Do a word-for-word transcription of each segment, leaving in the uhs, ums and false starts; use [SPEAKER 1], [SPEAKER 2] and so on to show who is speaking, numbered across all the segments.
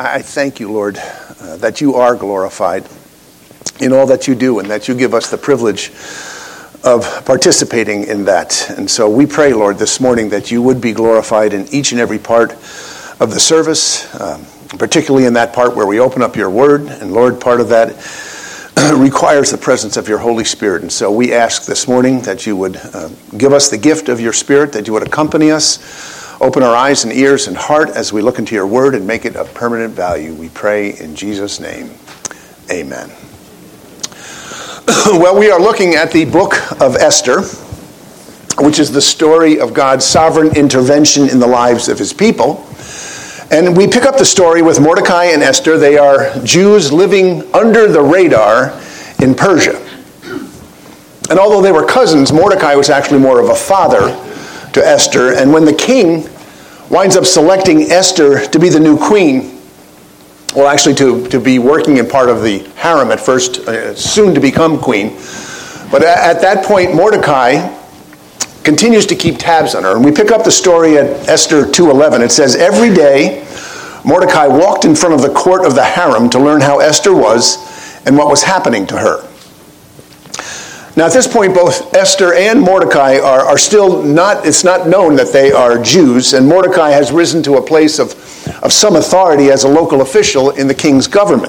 [SPEAKER 1] I thank you, Lord, uh, that you are glorified in all that you do and that you give us the privilege of participating in that. And so we pray, Lord, this morning that you would be glorified in each and every part of the service, um, particularly in that part where we open up your word. And Lord, part of that requires the presence of your Holy Spirit. And so we ask this morning that you would uh, give us the gift of your Spirit, that you would accompany us, open our eyes and ears and heart as we look into your word and make it of permanent value. We pray in Jesus' name. Amen. Well, we are looking at the book of Esther, which is the story of God's sovereign intervention in the lives of his people. And we pick up the story with Mordecai and Esther. They are Jews living under the radar in Persia. And although they were cousins, Mordecai was actually more of a father to Esther. And when the king winds up selecting Esther to be the new queen, well, actually to, to be working in part of the harem at first, uh, soon to become queen. But at, at that point, Mordecai continues to keep tabs on her. And we pick up the story at Esther two eleven. It says, every day Mordecai walked in front of the court of the harem to learn how Esther was and what was happening to her. Now at this point, both Esther and Mordecai are, are still not, it's not known that they are Jews, and Mordecai has risen to a place of, of some authority as a local official in the king's government.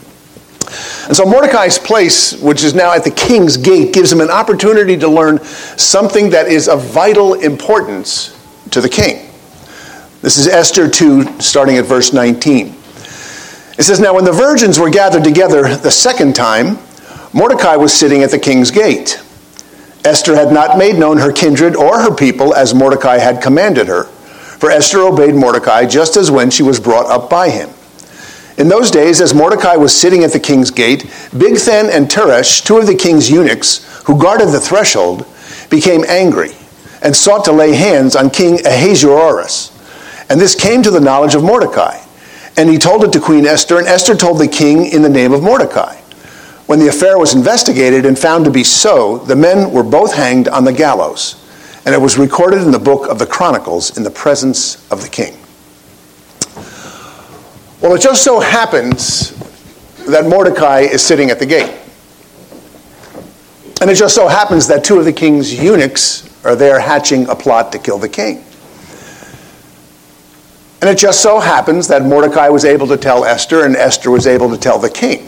[SPEAKER 1] And so Mordecai's place, which is now at the king's gate, gives him an opportunity to learn something that is of vital importance to the king. This is Esther two, starting at verse nineteen. It says, now when the virgins were gathered together the second time, Mordecai was sitting at the king's gate. Esther had not made known her kindred or her people as Mordecai had commanded her, for Esther obeyed Mordecai just as when she was brought up by him. In those days, as Mordecai was sitting at the king's gate, Bigthan and Teresh, two of the king's eunuchs who guarded the threshold, became angry and sought to lay hands on King Ahasuerus. And this came to the knowledge of Mordecai. And he told it to Queen Esther, and Esther told the king in the name of Mordecai. When the affair was investigated and found to be so, the men were both hanged on the gallows. And it was recorded in the book of the Chronicles in the presence of the king. Well, it just so happens that Mordecai is sitting at the gate. And it just so happens that two of the king's eunuchs are there hatching a plot to kill the king. And it just so happens that Mordecai was able to tell Esther, and Esther was able to tell the king.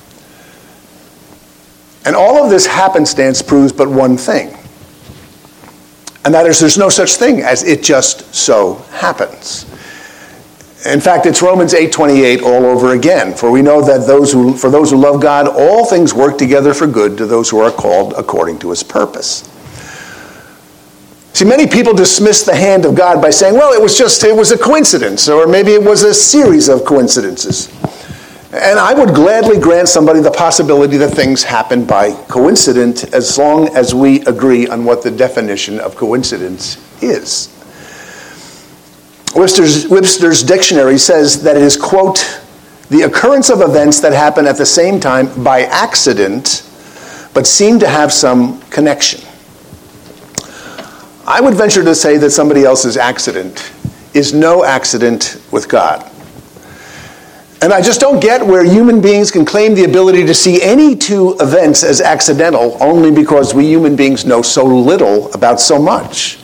[SPEAKER 1] And all of this happenstance proves but one thing. And that is, there's no such thing as it just so happens. In fact, it's Romans eight twenty-eight all over again. For we know that those who, for those who love God, all things work together for good to those who are called according to his purpose. See, many people dismiss the hand of God by saying, well, it was just, it was a coincidence, or maybe it was a series of coincidences. And I would gladly grant somebody the possibility that things happen by coincidence as long as we agree on what the definition of coincidence is. Webster's, Webster's dictionary says that it is, quote, the occurrence of events that happen at the same time by accident, but seem to have some connection. I would venture to say that somebody else's accident is no accident with God. And I just don't get where human beings can claim the ability to see any two events as accidental only because we human beings know so little about so much.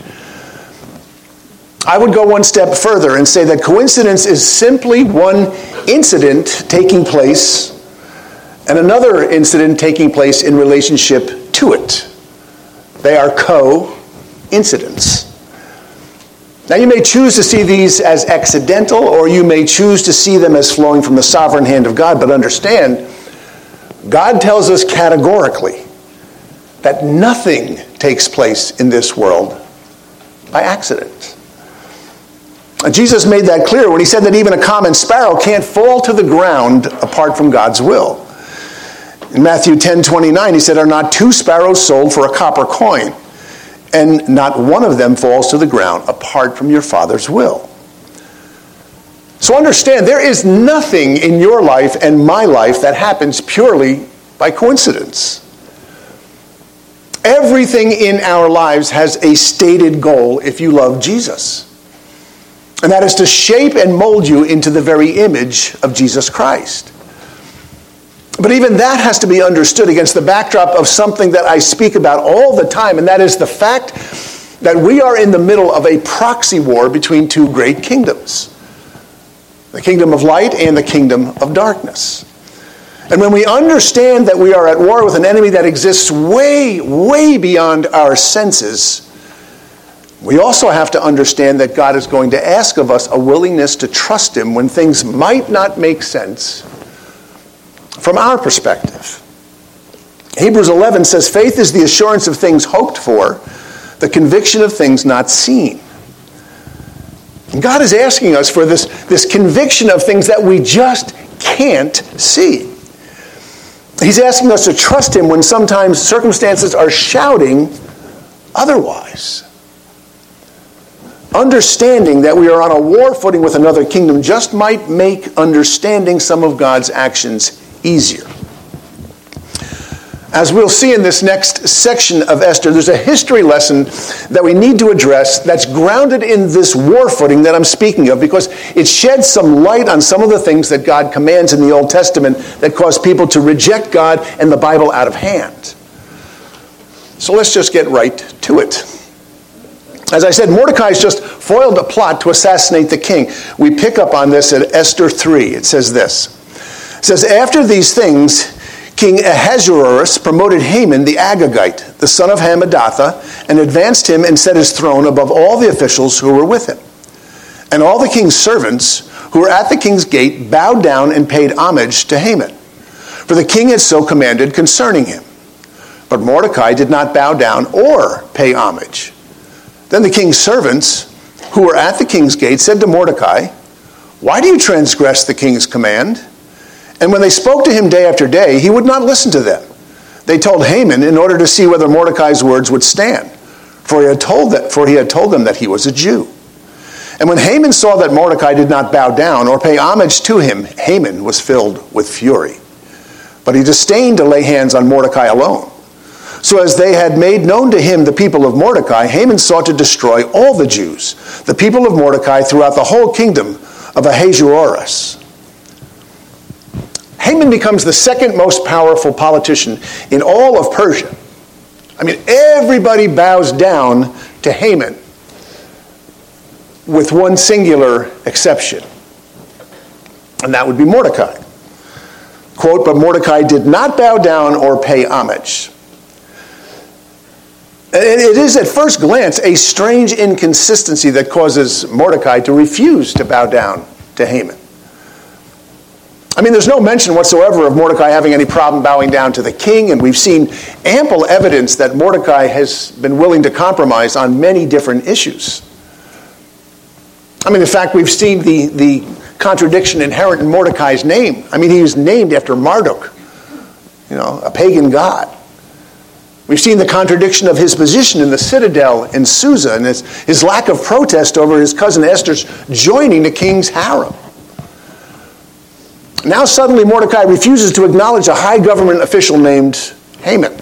[SPEAKER 1] I would go one step further and say that coincidence is simply one incident taking place and another incident taking place in relationship to it. They are co-incidents. Now you may choose to see these as accidental, or you may choose to see them as flowing from the sovereign hand of God, but understand, God tells us categorically that nothing takes place in this world by accident. Jesus made that clear when he said that even a common sparrow can't fall to the ground apart from God's will. In Matthew ten twenty-nine, he said, are not two sparrows sold for a copper coin? And not one of them falls to the ground apart from your Father's will. So understand, there is nothing in your life and my life that happens purely by coincidence. Everything in our lives has a stated goal if you love Jesus. And that is to shape and mold you into the very image of Jesus Christ. But even that has to be understood against the backdrop of something that I speak about all the time, and that is the fact that we are in the middle of a proxy war between two great kingdoms. The kingdom of light and the kingdom of darkness. And when we understand that we are at war with an enemy that exists way, way beyond our senses, we also have to understand that God is going to ask of us a willingness to trust him when things might not make sense from our perspective. Hebrews eleven says, faith is the assurance of things hoped for, the conviction of things not seen. And God is asking us for this, this conviction of things that we just can't see. He's asking us to trust him when sometimes circumstances are shouting otherwise. Understanding that we are on a war footing with another kingdom just might make understanding some of God's actions easier. As we'll see in this next section of Esther, there's a history lesson that we need to address that's grounded in this war footing that I'm speaking of, because it sheds some light on some of the things that God commands in the Old Testament that cause people to reject God and the Bible out of hand. So let's just get right to it. As I said, Mordecai's just foiled a plot to assassinate the king. We pick up on this at Esther three. It says this. It says, after these things, King Ahasuerus promoted Haman the Agagite, the son of Hammedatha, and advanced him and set his throne above all the officials who were with him. And all the king's servants who were at the king's gate bowed down and paid homage to Haman, for the king had so commanded concerning him. But Mordecai did not bow down or pay homage. Then the king's servants who were at the king's gate said to Mordecai, why do you transgress the king's command? And when they spoke to him day after day, he would not listen to them. They told Haman in order to see whether Mordecai's words would stand, for he had told that, for he had told them that he was a Jew. And when Haman saw that Mordecai did not bow down or pay homage to him, Haman was filled with fury. But he disdained to lay hands on Mordecai alone. So as they had made known to him the people of Mordecai, Haman sought to destroy all the Jews, the people of Mordecai, throughout the whole kingdom of Ahasuerus. Haman becomes the second most powerful politician in all of Persia. I mean, everybody bows down to Haman, with one singular exception, and that would be Mordecai. Quote, but Mordecai did not bow down or pay homage. And it is at first glance a strange inconsistency that causes Mordecai to refuse to bow down to Haman. I mean, there's no mention whatsoever of Mordecai having any problem bowing down to the king, and we've seen ample evidence that Mordecai has been willing to compromise on many different issues. I mean, in fact, we've seen the, the contradiction inherent in Mordecai's name. I mean, he was named after Marduk, you know, a pagan god. We've seen the contradiction of his position in the citadel in Susa and his, his lack of protest over his cousin Esther's joining the king's harem. Now suddenly Mordecai refuses to acknowledge a high government official named Haman.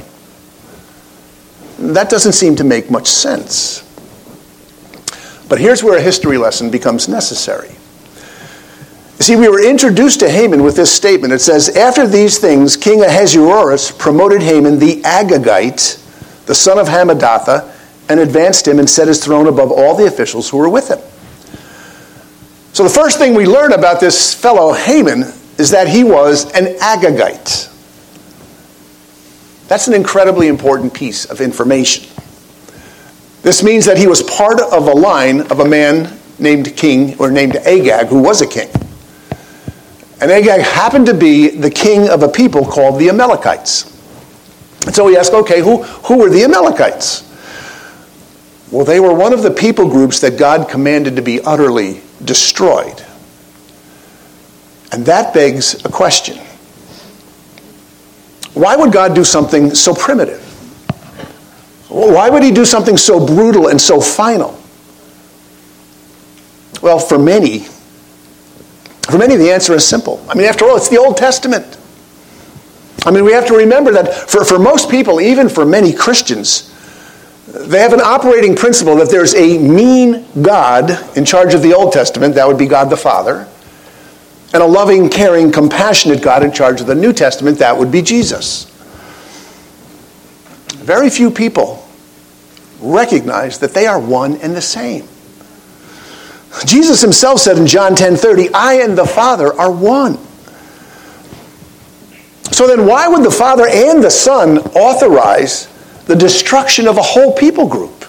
[SPEAKER 1] That doesn't seem to make much sense. But here's where a history lesson becomes necessary. You see, we were introduced to Haman with this statement. It says, after these things, King Ahasuerus promoted Haman the Agagite, the son of Hammedatha, and advanced him and set his throne above all the officials who were with him. So the first thing we learn about this fellow Haman is that he was an Agagite. That's an incredibly important piece of information. This means that he was part of a line of a man named King, or named Agag, who was a king. And Agag happened to be the king of a people called the Amalekites. And so we ask, okay, who, who were the Amalekites? Well, they were one of the people groups that God commanded to be utterly destroyed. And that begs a question. Why would God do something so primitive? Why would he do something so brutal and so final? Well, for many, for many the answer is simple. I mean, after all, it's the Old Testament. I mean, we have to remember that for, for most people, even for many Christians, They have an operating principle that there's a mean God in charge of the Old Testament, that would be God the Father, and a loving, caring, compassionate God in charge of the New Testament, that would be Jesus. Very few people recognize that they are one and the same. Jesus himself said in John ten thirty, I and the Father are one. So then why would the Father and the Son authorize the destruction of a whole people group?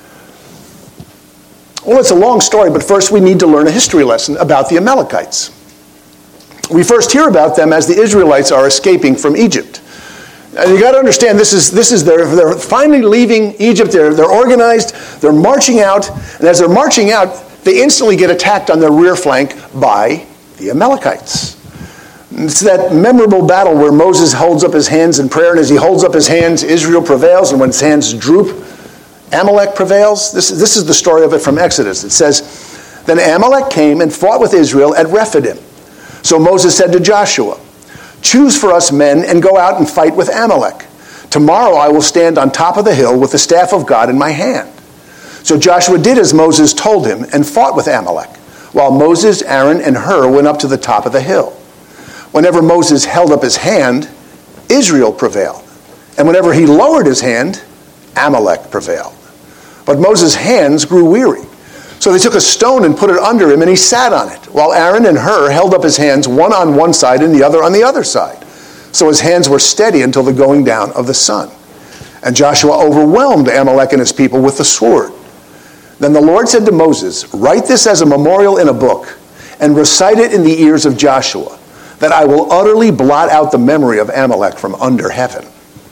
[SPEAKER 1] Well, it's a long story, but first we need to learn a history lesson about the Amalekites. We first hear about them as the Israelites are escaping from Egypt. And you got to understand, this is this is they're, they're finally leaving Egypt. They're, they're organized. They're marching out. And as they're marching out, they instantly get attacked on their rear flank by the Amalekites. It's that memorable battle where Moses holds up his hands in prayer, and as he holds up his hands, Israel prevails, and when his hands droop, Amalek prevails. This, this is the story of it from Exodus. It says, Then Amalek came and fought with Israel at Rephidim. So Moses said to Joshua, Choose for us men and go out and fight with Amalek. Tomorrow I will stand on top of the hill with the staff of God in my hand. So Joshua did as Moses told him and fought with Amalek, while Moses, Aaron, and Hur went up to the top of the hill. Whenever Moses held up his hand, Israel prevailed. And whenever he lowered his hand, Amalek prevailed. But Moses' hands grew weary. So they took a stone and put it under him, and he sat on it, while Aaron and Hur held up his hands, one on one side and the other on the other side. So his hands were steady until the going down of the sun. And Joshua overwhelmed Amalek and his people with the sword. Then the Lord said to Moses, Write this as a memorial in a book, and recite it in the ears of Joshua, that I will utterly blot out the memory of Amalek from under heaven.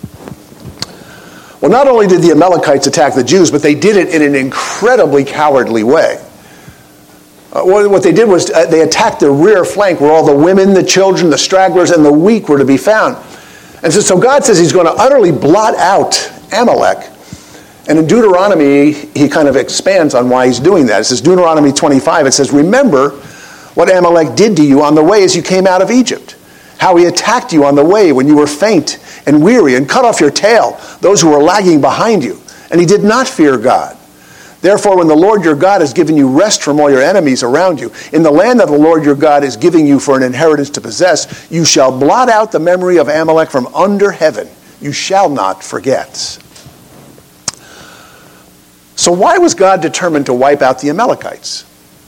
[SPEAKER 1] Well, not only did the Amalekites attack the Jews, but they did it in an incredibly cowardly way. Uh, what they did was uh, they attacked the rear flank where all the women, the children, the stragglers, and the weak were to be found. And so, so God says he's going to utterly blot out Amalek. And in Deuteronomy, he kind of expands on why he's doing that. It says, Deuteronomy twenty-five, it says, Remember what Amalek did to you on the way as you came out of Egypt, how he attacked you on the way when you were faint and weary and cut off your tail, those who were lagging behind you. And he did not fear God. Therefore, when the Lord your God has given you rest from all your enemies around you, in the land that the Lord your God is giving you for an inheritance to possess, you shall blot out the memory of Amalek from under heaven. You shall not forget. So why was God determined to wipe out the Amalekites?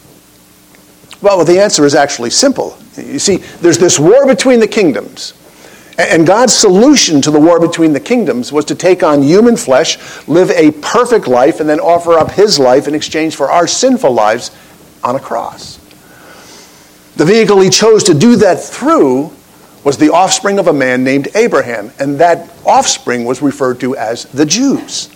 [SPEAKER 1] Well, the answer is actually simple. You see, there's this war between the kingdoms. And God's solution to the war between the kingdoms was to take on human flesh, live a perfect life, and then offer up his life in exchange for our sinful lives on a cross. The vehicle he chose to do that through was the offspring of a man named Abraham, and that offspring was referred to as the Jews.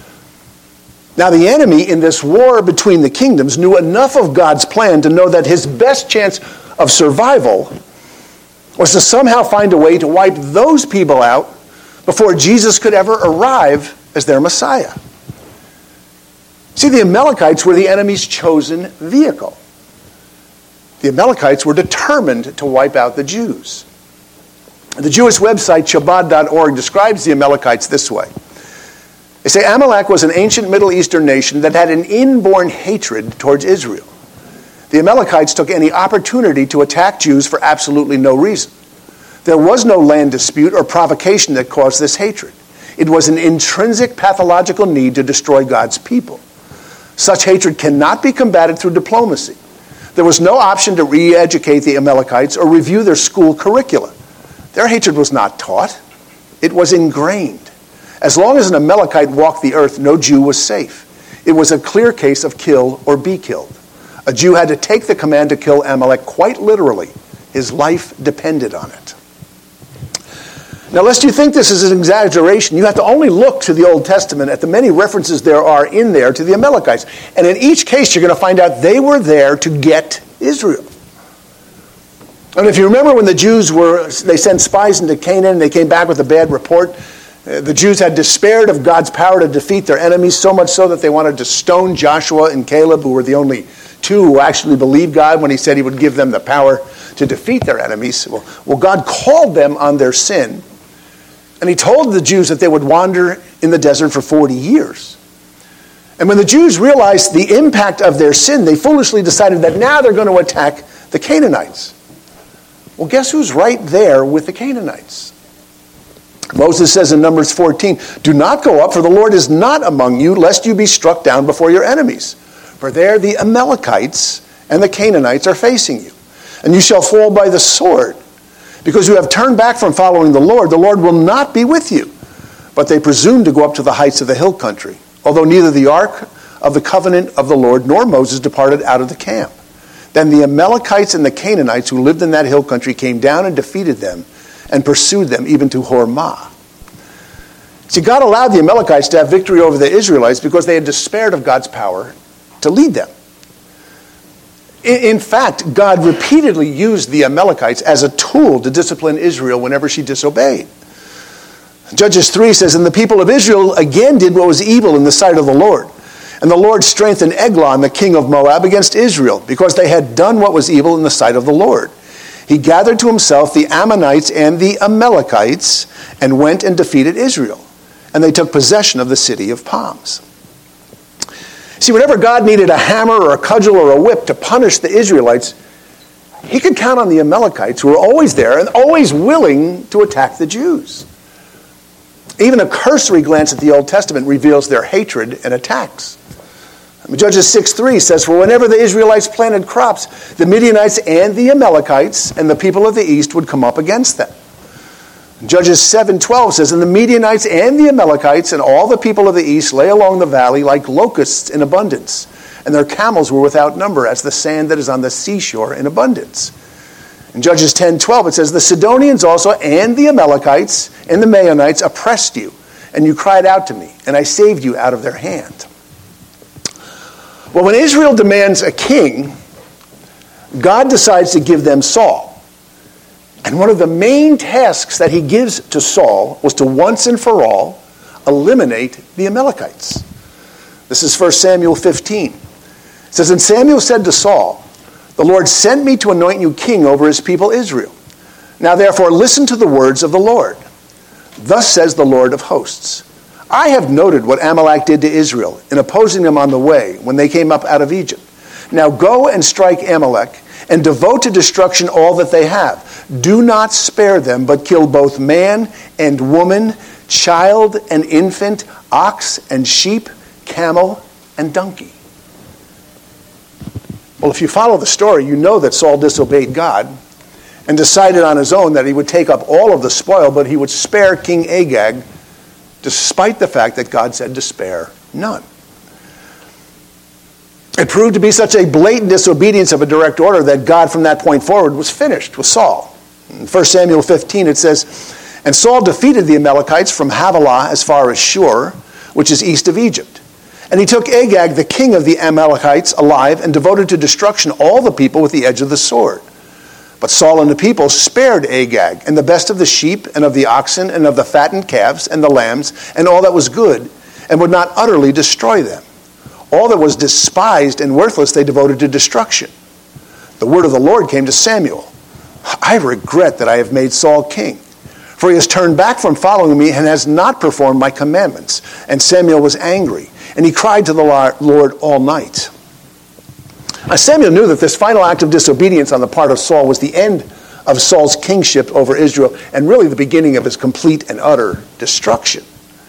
[SPEAKER 1] Now, the enemy in this war between the kingdoms knew enough of God's plan to know that his best chance of survival was to somehow find a way to wipe those people out before Jesus could ever arrive as their Messiah. See, the Amalekites were the enemy's chosen vehicle. The Amalekites were determined to wipe out the Jews. The Jewish website Chabad dot org describes the Amalekites this way. They say Amalek was an ancient Middle Eastern nation that had an inborn hatred towards Israel. The Amalekites took any opportunity to attack Jews for absolutely no reason. There was no land dispute or provocation that caused this hatred. It was an intrinsic pathological need to destroy God's people. Such hatred cannot be combated through diplomacy. There was no option to re-educate the Amalekites or review their school curricula. Their hatred was not taught. It was ingrained. As long as an Amalekite walked the earth, no Jew was safe. It was a clear case of kill or be killed. A Jew had to take the command to kill Amalek quite literally. His life depended on it. Now, lest you think this is an exaggeration, you have to only look to the Old Testament at the many references there are in there to the Amalekites. And in each case, you're going to find out they were there to get Israel. And if you remember when the Jews were, they sent spies into Canaan and they came back with a bad report. The Jews had despaired of God's power to defeat their enemies, so much so that they wanted to stone Joshua and Caleb, who were the only two who actually believed God when he said he would give them the power to defeat their enemies. Well, well, God called them on their sin, and he told the Jews that they would wander in the desert for forty years. And when the Jews realized the impact of their sin, they foolishly decided that now they're going to attack the Canaanites. Well, guess who's right there with the Canaanites? Moses says in Numbers fourteen, "Do not go up, for the Lord is not among you, lest you be struck down before your enemies. For there the Amalekites and the Canaanites are facing you. And you shall fall by the sword. Because you have turned back from following the Lord, the Lord will not be with you." But they presumed to go up to the heights of the hill country, although neither the ark of the covenant of the Lord nor Moses departed out of the camp. Then the Amalekites and the Canaanites who lived in that hill country came down and defeated them and pursued them even to Hormah. See, God allowed the Amalekites to have victory over the Israelites because they had despaired of God's power to lead them. In fact, God repeatedly used the Amalekites as a tool to discipline Israel whenever she disobeyed. Judges three says, "And the people of Israel again did what was evil in the sight of the Lord. And the Lord strengthened Eglon, the king of Moab, against Israel, because they had done what was evil in the sight of the Lord. He gathered to himself the Ammonites and the Amalekites and went and defeated Israel. And they took possession of the city of palms." See, whenever God needed a hammer or a cudgel or a whip to punish the Israelites, he could count on the Amalekites, who were always there and always willing to attack the Jews. Even a cursory glance at the Old Testament reveals their hatred and attacks. Judges six three says, "For whenever the Israelites planted crops, the Midianites and the Amalekites and the people of the east would come up against them." Judges seven twelve says, "And the Midianites and the Amalekites and all the people of the east lay along the valley like locusts in abundance, and their camels were without number, as the sand that is on the seashore in abundance." In Judges ten twelve it says, "The Sidonians also and the Amalekites and the Maonites oppressed you, and you cried out to me, and I saved you out of their hand." Well, when Israel demands a king, God decides to give them Saul. And one of the main tasks that he gives to Saul was to once and for all eliminate the Amalekites. This is First Samuel fifteen. It says, "And Samuel said to Saul, 'The Lord sent me to anoint you king over his people Israel. Now therefore listen to the words of the Lord. Thus says the Lord of hosts, I have noted what Amalek did to Israel in opposing them on the way when they came up out of Egypt. Now go and strike Amalek and devote to destruction all that they have. Do not spare them, but kill both man and woman, child and infant, ox and sheep, camel and donkey." Well, if you follow the story, you know that Saul disobeyed God and decided on his own that he would take up all of the spoil, but he would spare King Agag, despite the fact that God said to spare none. It proved to be such a blatant disobedience of a direct order that God from that point forward was finished with Saul. In First Samuel fifteen it says, "And Saul defeated the Amalekites from Havilah as far as Shur, which is east of Egypt. And he took Agag, the king of the Amalekites, alive and devoted to destruction all the people with the edge of the sword. But Saul and the people spared Agag, and the best of the sheep, and of the oxen, and of the fattened calves, and the lambs, and all that was good, and would not utterly destroy them. All that was despised and worthless they devoted to destruction. The word of the Lord came to Samuel. I regret that I have made Saul king, for he has turned back from following me and has not performed my commandments." And Samuel was angry, and he cried to the Lord all night. Now, Samuel knew that this final act of disobedience on the part of Saul was the end of Saul's kingship over Israel, and really the beginning of his complete and utter destruction.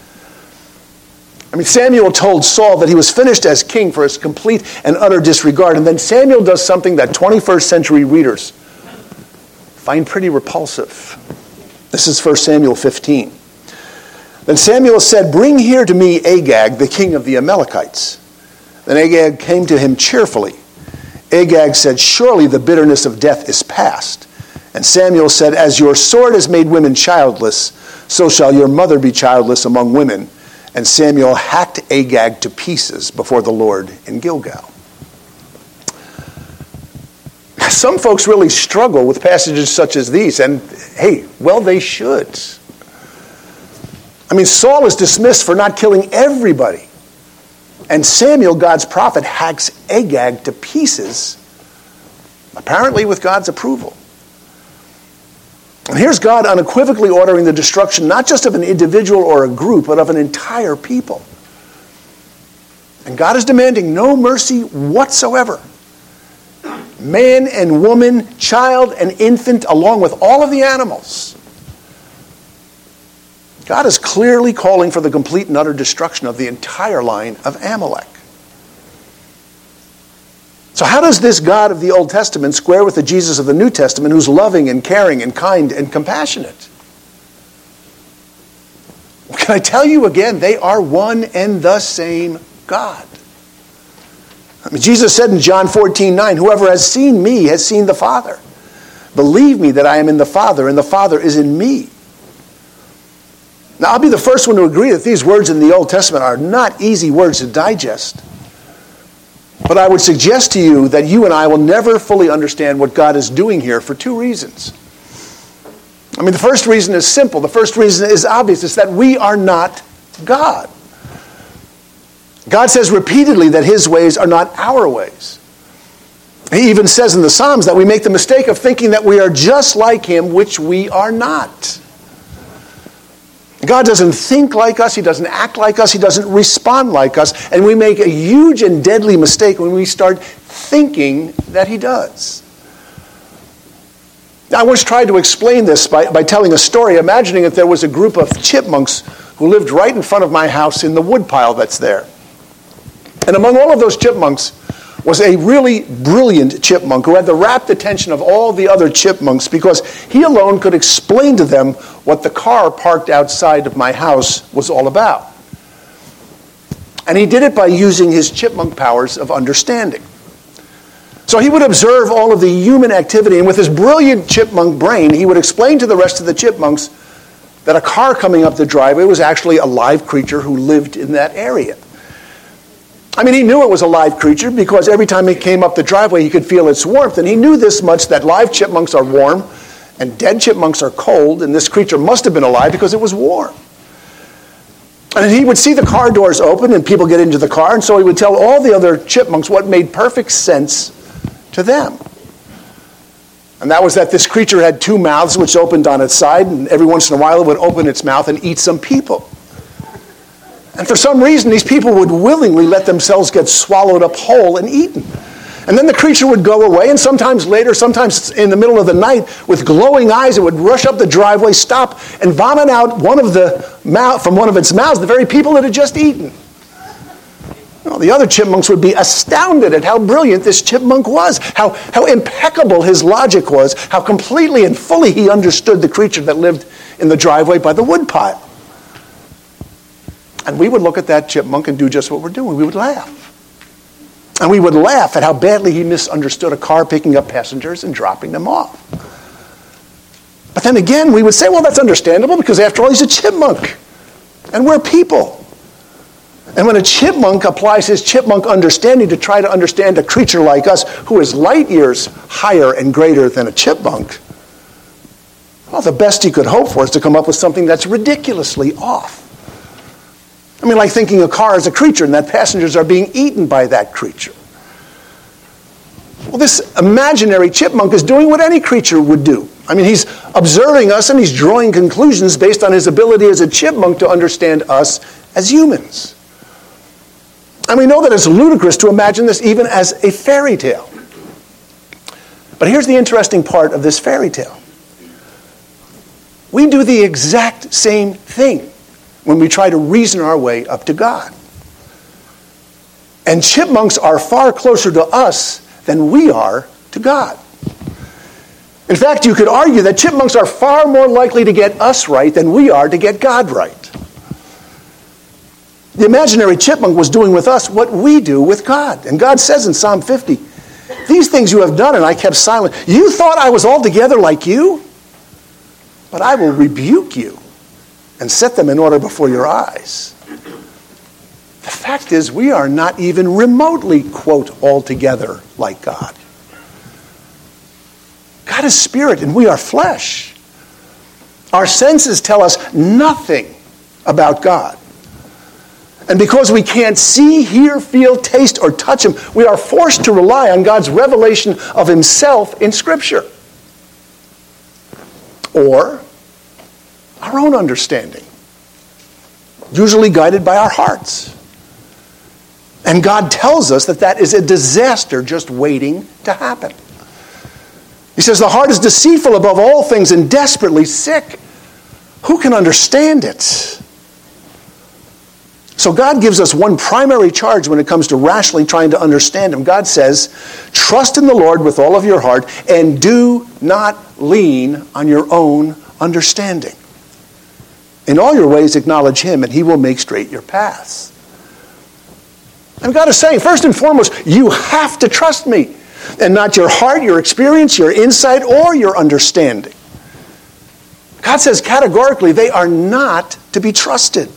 [SPEAKER 1] I mean, Samuel told Saul that he was finished as king for his complete and utter disregard. And then Samuel does something that twenty-first century readers find pretty repulsive. This is First Samuel fifteen. "Then Samuel said, 'Bring here to me Agag, the king of the Amalekites.' Then Agag came to him cheerfully. Agag said, 'Surely the bitterness of death is past.' And Samuel said, 'As your sword has made women childless, so shall your mother be childless among women.' And Samuel hacked Agag to pieces before the Lord in Gilgal." Some folks really struggle with passages such as these, and hey, well, they should. I mean, Saul is dismissed for not killing everybody. And Samuel, God's prophet, hacks Agag to pieces, apparently with God's approval. And here's God unequivocally ordering the destruction not just of an individual or a group, but of an entire people. And God is demanding no mercy whatsoever. Man and woman, child and infant, along with all of the animals. God is clearly calling for the complete and utter destruction of the entire line of Amalek. So how does this God of the Old Testament square with the Jesus of the New Testament, who's loving and caring and kind and compassionate? Can I tell you again, they are one and the same God. I mean, Jesus said in John fourteen nine, whoever has seen me has seen the Father. Believe me that I am in the Father and the Father is in me. Now, I'll be the first one to agree that these words in the Old Testament are not easy words to digest. But I would suggest to you that you and I will never fully understand what God is doing here for two reasons. I mean, the first reason is simple. The first reason is obvious. It's that we are not God. God says repeatedly that his ways are not our ways. He even says in the Psalms that we make the mistake of thinking that we are just like him, which we are not. God doesn't think like us, he doesn't act like us, he doesn't respond like us, and we make a huge and deadly mistake when we start thinking that he does. Now, I once tried to explain this by, by telling a story, imagining that there was a group of chipmunks who lived right in front of my house in the woodpile that's there. And among all of those chipmunks was a really brilliant chipmunk who had the rapt attention of all the other chipmunks because he alone could explain to them what the car parked outside of my house was all about. And he did it by using his chipmunk powers of understanding. So he would observe all of the human activity, and with his brilliant chipmunk brain, he would explain to the rest of the chipmunks that a car coming up the driveway was actually a live creature who lived in that area. I mean, he knew it was a live creature because every time it came up the driveway, he could feel its warmth. And he knew this much, that live chipmunks are warm and dead chipmunks are cold. And this creature must have been alive because it was warm. And he would see the car doors open and people get into the car. And so he would tell all the other chipmunks what made perfect sense to them. And that was that this creature had two mouths which opened on its side. And every once in a while it would open its mouth and eat some people. And for some reason, these people would willingly let themselves get swallowed up whole and eaten. And then the creature would go away, and sometimes later, sometimes in the middle of the night, with glowing eyes, it would rush up the driveway, stop, and vomit out one of the mouth, from one of its mouths the very people it had just eaten. Well, the other chipmunks would be astounded at how brilliant this chipmunk was, how, how impeccable his logic was, how completely and fully he understood the creature that lived in the driveway by the woodpile. And we would look at that chipmunk and do just what we're doing. We would laugh. And we would laugh at how badly he misunderstood a car picking up passengers and dropping them off. But then again, we would say, well, that's understandable because after all, he's a chipmunk. And we're people. And when a chipmunk applies his chipmunk understanding to try to understand a creature like us who is light years higher and greater than a chipmunk, well, the best he could hope for is to come up with something that's ridiculously off. I mean, like thinking a car is a creature and that passengers are being eaten by that creature. Well, this imaginary chipmunk is doing what any creature would do. I mean, he's observing us and he's drawing conclusions based on his ability as a chipmunk to understand us as humans. And we know that it's ludicrous to imagine this even as a fairy tale. But here's the interesting part of this fairy tale. We do the exact same thing when we try to reason our way up to God. And chipmunks are far closer to us than we are to God. In fact, you could argue that chipmunks are far more likely to get us right than we are to get God right. The imaginary chipmunk was doing with us what we do with God. And God says in Psalm fifty, these things you have done and I kept silent. You thought I was altogether like you? But I will rebuke you and set them in order before your eyes. The fact is, we are not even remotely, quote, altogether like God. God is spirit and we are flesh. Our senses tell us nothing about God. And because we can't see, hear, feel, taste, or touch him, we are forced to rely on God's revelation of himself in Scripture. Or our own understanding, usually guided by our hearts. And God tells us that that is a disaster just waiting to happen. He says, the heart is deceitful above all things and desperately sick. Who can understand it? So God gives us one primary charge when it comes to rationally trying to understand him. God says, trust in the Lord with all of your heart and do not lean on your own understanding. In all your ways acknowledge him and he will make straight your paths. And God is saying, first and foremost, you have to trust me. And not your heart, your experience, your insight, or your understanding. God says categorically they are not to be trusted.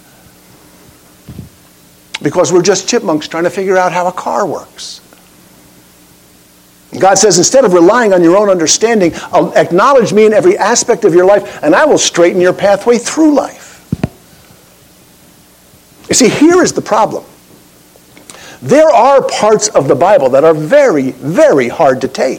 [SPEAKER 1] Because we're just chipmunks trying to figure out how a car works. God says instead of relying on your own understanding, acknowledge me in every aspect of your life and I will straighten your pathway through life. You see, here is the problem. There are parts of the Bible that are very, very hard to take.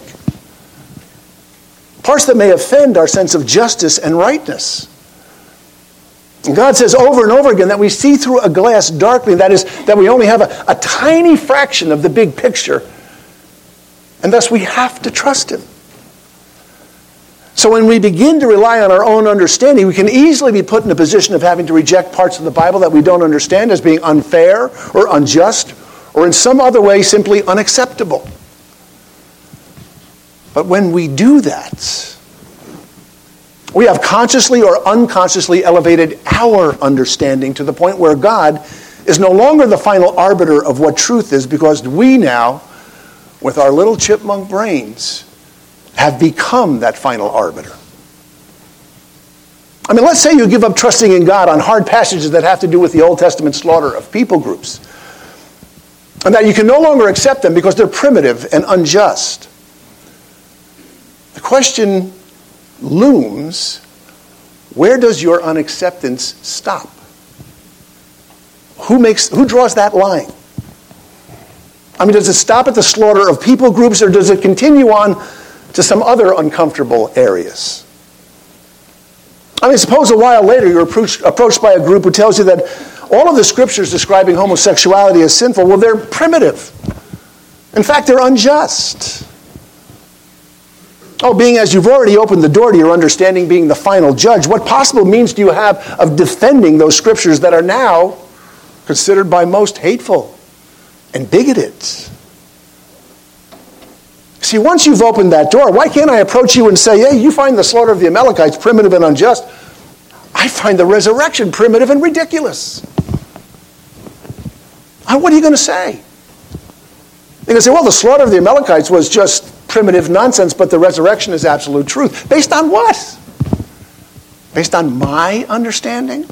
[SPEAKER 1] Parts that may offend our sense of justice and rightness. And God says over and over again that we see through a glass darkly, that is, that we only have a, a tiny fraction of the big picture. And thus we have to trust him. So when we begin to rely on our own understanding, we can easily be put in a position of having to reject parts of the Bible that we don't understand as being unfair or unjust, or in some other way simply unacceptable. But when we do that, we have consciously or unconsciously elevated our understanding to the point where God is no longer the final arbiter of what truth is, because we now, with our little chipmunk brains, have become that final arbiter. I mean, let's say you give up trusting in God on hard passages that have to do with the Old Testament slaughter of people groups, and that you can no longer accept them because they're primitive and unjust. The question looms, where does your unacceptance stop? Who makes, who draws that line? I mean, does it stop at the slaughter of people groups, or does it continue on to some other uncomfortable areas? I mean, suppose a while later you're approached, approached by a group who tells you that all of the scriptures describing homosexuality as sinful, well, they're primitive. In fact, they're unjust. Oh, being as you've already opened the door to your understanding being the final judge, what possible means do you have of defending those scriptures that are now considered by most hateful and bigoted? See, once you've opened that door, why can't I approach you and say, hey, you find the slaughter of the Amalekites primitive and unjust. I find the resurrection primitive and ridiculous. What are you going to say? You're going to say, well, the slaughter of the Amalekites was just primitive nonsense, but the resurrection is absolute truth. Based on what? Based on my understanding?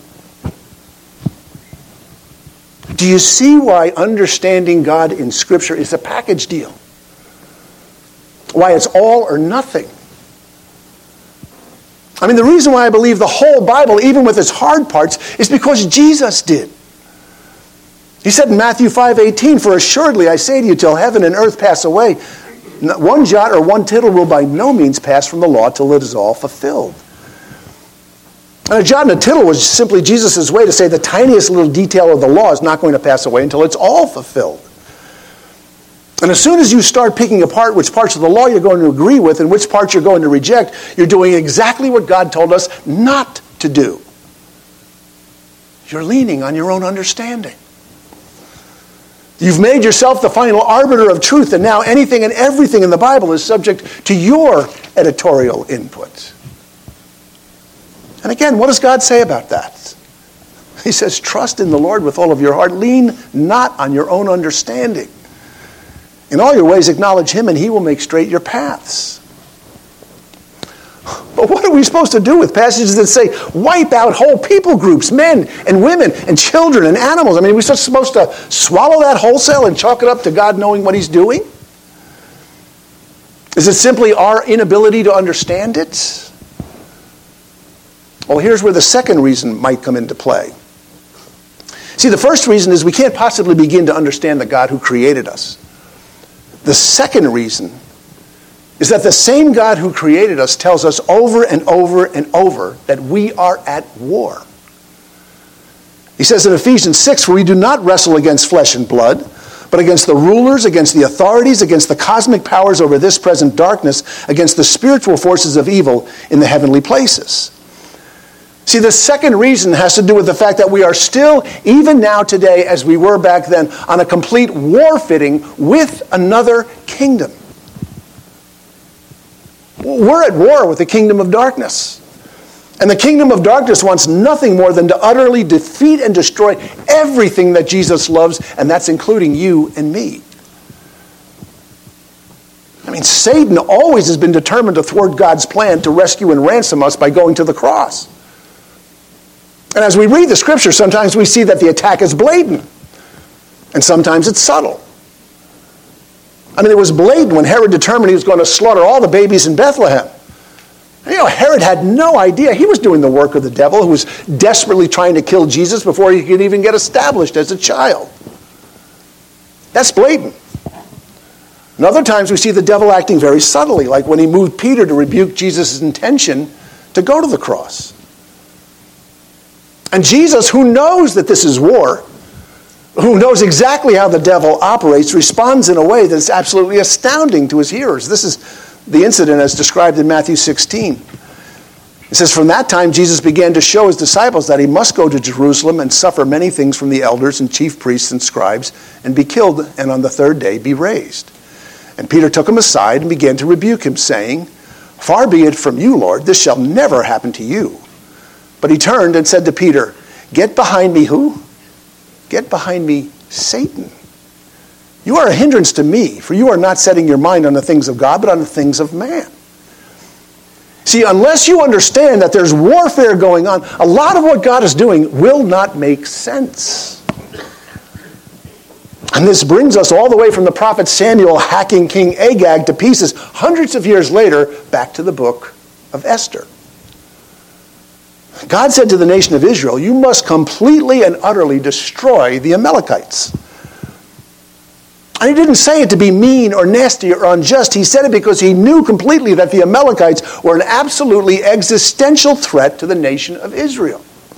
[SPEAKER 1] Do you see why understanding God in Scripture is a package deal? Why it's all or nothing? I mean, the reason why I believe the whole Bible, even with its hard parts, is because Jesus did. He said in Matthew five eighteen, for assuredly I say to you, till heaven and earth pass away, one jot or one tittle will by no means pass from the law till it is all fulfilled. And a jot and a tittle was simply Jesus' way to say the tiniest little detail of the law is not going to pass away until it's all fulfilled. And as soon as you start picking apart which parts of the law you're going to agree with and which parts you're going to reject, you're doing exactly what God told us not to do. You're leaning on your own understanding. You've made yourself the final arbiter of truth, and now anything and everything in the Bible is subject to your editorial input. And again, what does God say about that? He says, trust in the Lord with all of your heart. Lean not on your own understanding. In all your ways acknowledge him, and he will make straight your paths. But what are we supposed to do with passages that say, wipe out whole people groups, men and women and children and animals? I mean, are we just supposed to swallow that wholesale and chalk it up to God knowing what he's doing? Is it simply our inability to understand it? Well, here's where the second reason might come into play. See, the first reason is we can't possibly begin to understand the God who created us. The second reason is that the same God who created us tells us over and over and over that we are at war. He says in Ephesians six, for we do not wrestle against flesh and blood, but against the rulers, against the authorities, against the cosmic powers over this present darkness, against the spiritual forces of evil in the heavenly places. See, the second reason has to do with the fact that we are still, even now today, as we were back then, on a complete war footing with another kingdom. We're at war with the kingdom of darkness. And the kingdom of darkness wants nothing more than to utterly defeat and destroy everything that Jesus loves, and that's including you and me. I mean, Satan always has been determined to thwart God's plan to rescue and ransom us by going to the cross. And as we read the scripture, sometimes we see that the attack is blatant, and sometimes it's subtle. I mean, it was blatant when Herod determined he was going to slaughter all the babies in Bethlehem. You know, Herod had no idea. He was doing the work of the devil, who was desperately trying to kill Jesus before he could even get established as a child. That's blatant. And other times we see the devil acting very subtly, like when he moved Peter to rebuke Jesus' intention to go to the cross. And Jesus, who knows that this is war, who knows exactly how the devil operates, responds in a way that is absolutely astounding to his hearers. This is the incident as described in Matthew sixteen. It says, "From that time Jesus began to show his disciples that he must go to Jerusalem and suffer many things from the elders and chief priests and scribes and be killed and on the third day be raised. And Peter took him aside and began to rebuke him, saying, 'Far be it from you, Lord, this shall never happen to you.' But he turned and said to Peter, 'Get behind me,'" who? "Get behind me, Satan. You are a hindrance to me, for you are not setting your mind on the things of God, but on the things of man." See, unless you understand that there's warfare going on, a lot of what God is doing will not make sense. And this brings us all the way from the prophet Samuel hacking King Agag to pieces hundreds of years later back to the book of Esther. God said to the nation of Israel, "You must completely and utterly destroy the Amalekites." And he didn't say it to be mean or nasty or unjust. He said it because he knew completely that the Amalekites were an absolutely existential threat to the nation of Israel.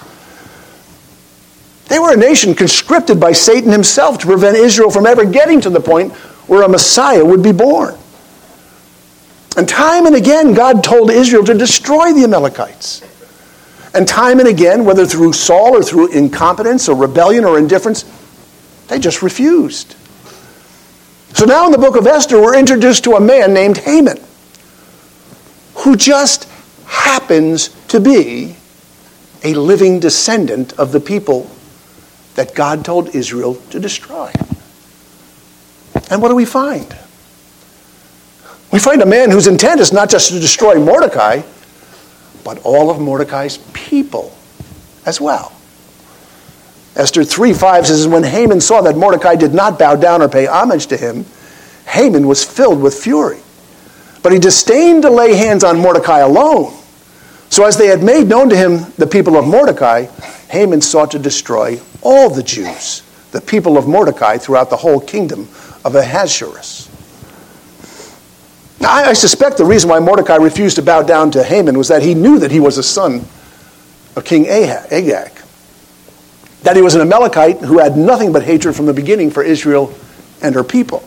[SPEAKER 1] They were a nation conscripted by Satan himself to prevent Israel from ever getting to the point where a Messiah would be born. And time and again, God told Israel to destroy the Amalekites. And time and again, whether through Saul or through incompetence or rebellion or indifference, they just refused. So now in the book of Esther, we're introduced to a man named Haman, who just happens to be a living descendant of the people that God told Israel to destroy. And what do we find? We find a man whose intent is not just to destroy Mordecai, but all of Mordecai's people as well. Esther three five says, "When Haman saw that Mordecai did not bow down or pay homage to him, Haman was filled with fury. But he disdained to lay hands on Mordecai alone. So as they had made known to him the people of Mordecai, Haman sought to destroy all the Jews, the people of Mordecai, throughout the whole kingdom of Ahasuerus." Now, I suspect the reason why Mordecai refused to bow down to Haman was that he knew that he was a son of King Agag. That he was an Amalekite who had nothing but hatred from the beginning for Israel and her people.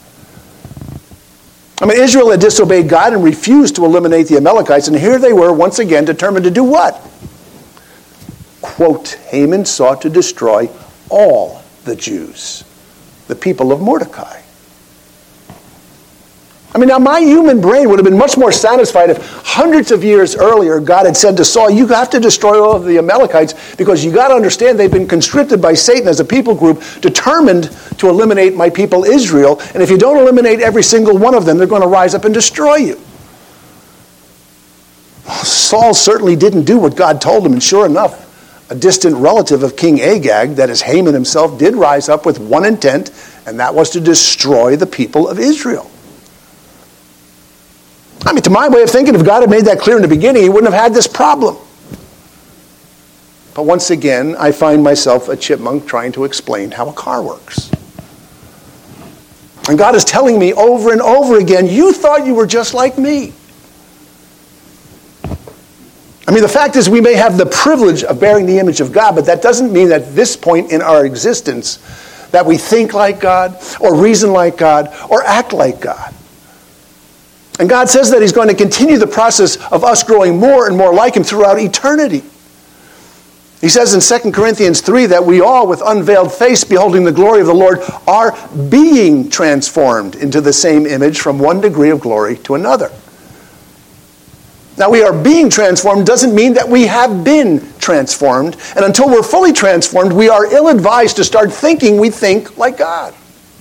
[SPEAKER 1] I mean, Israel had disobeyed God and refused to eliminate the Amalekites, and here they were once again determined to do what? Quote, "Haman sought to destroy all the Jews, the people of Mordecai." I mean, now my human brain would have been much more satisfied if hundreds of years earlier God had said to Saul, "You have to destroy all of the Amalekites because you got to understand they've been conscripted by Satan as a people group determined to eliminate my people Israel. And if you don't eliminate every single one of them, they're going to rise up and destroy you." Saul certainly didn't do what God told him. And sure enough, a distant relative of King Agag, that is Haman himself, did rise up with one intent, and that was to destroy the people of Israel. I mean, to my way of thinking, if God had made that clear in the beginning, he wouldn't have had this problem. But once again, I find myself a chipmunk trying to explain how a car works. And God is telling me over and over again, you thought you were just like me. I mean, the fact is we may have the privilege of bearing the image of God, but that doesn't mean that at this point in our existence that we think like God, or reason like God, or act like God. And God says that he's going to continue the process of us growing more and more like him throughout eternity. He says in Second Corinthians three that we all, with unveiled face, beholding the glory of the Lord, are being transformed into the same image from one degree of glory to another. Now, we are being transformed doesn't mean that we have been transformed. And until we're fully transformed, we are ill-advised to start thinking we think like God.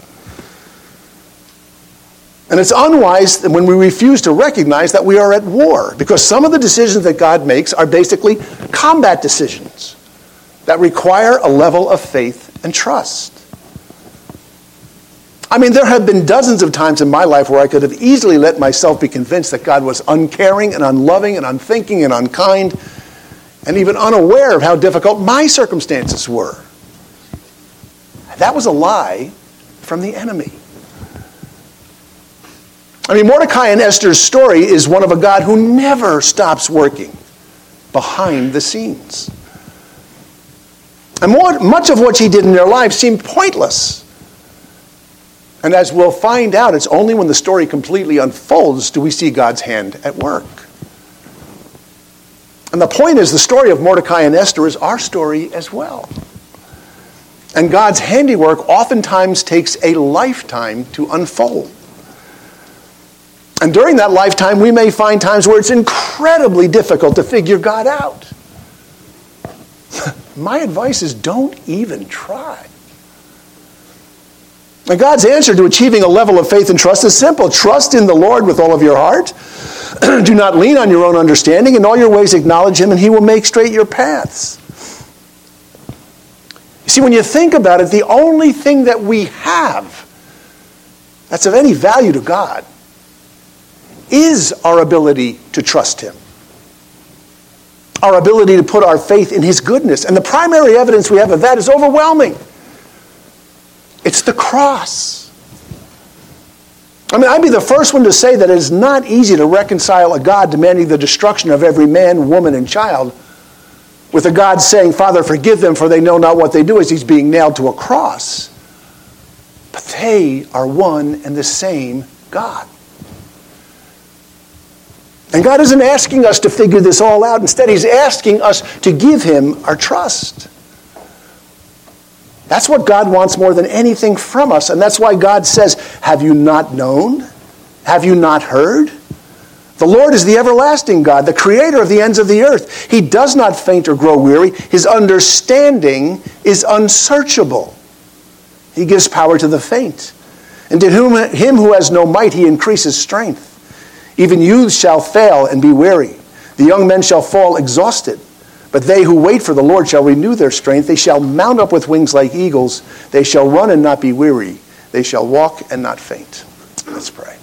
[SPEAKER 1] And it's unwise when we refuse to recognize that we are at war, because some of the decisions that God makes are basically combat decisions that require a level of faith and trust. I mean, there have been dozens of times in my life where I could have easily let myself be convinced that God was uncaring and unloving and unthinking and unkind and even unaware of how difficult my circumstances were. That was a lie from the enemy. I mean, Mordecai and Esther's story is one of a God who never stops working behind the scenes. And more, much of what he did in their lives seemed pointless. And as we'll find out, it's only when the story completely unfolds do we see God's hand at work. And the point is, the story of Mordecai and Esther is our story as well. And God's handiwork oftentimes takes a lifetime to unfold. And during that lifetime, we may find times where it's incredibly difficult to figure God out. My advice is don't even try. And God's answer to achieving a level of faith and trust is simple. Trust in the Lord with all of your heart. Do not lean on your own understanding. In all your ways acknowledge him, and he will make straight your paths. You see, when you think about it, the only thing that we have that's of any value to God is our ability to trust him. Our ability to put our faith in his goodness. And the primary evidence we have of that is overwhelming. It's the cross. I mean, I'd be the first one to say that it is not easy to reconcile a God demanding the destruction of every man, woman, and child with a God saying, Father, forgive them, for they know not what they do, as he's being nailed to a cross. But they are one and the same God. And God isn't asking us to figure this all out. Instead, he's asking us to give him our trust. That's what God wants more than anything from us. And that's why God says, have you not known? Have you not heard? The Lord is the everlasting God, the creator of the ends of the earth. He does not faint or grow weary. His understanding is unsearchable. He gives power to the faint. And to whom, him who has no might, he increases strength. Even youths shall fail and be weary. The young men shall fall exhausted. But they who wait for the Lord shall renew their strength. They shall mount up with wings like eagles. They shall run and not be weary. They shall walk and not faint. Let's pray.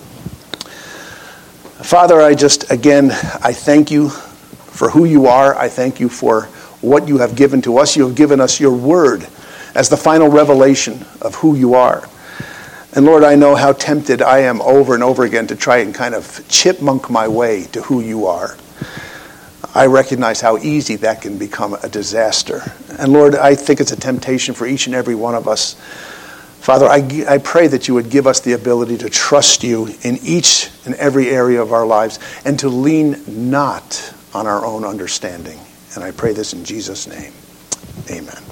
[SPEAKER 1] Father, I just, again, I thank you for who you are. I thank you for what you have given to us. You have given us your word as the final revelation of who you are. And Lord, I know how tempted I am over and over again to try and kind of chipmunk my way to who you are. I recognize how easy that can become a disaster. And Lord, I think it's a temptation for each and every one of us. Father, I, I pray that you would give us the ability to trust you in each and every area of our lives and to lean not on our own understanding. And I pray this in Jesus' name. Amen.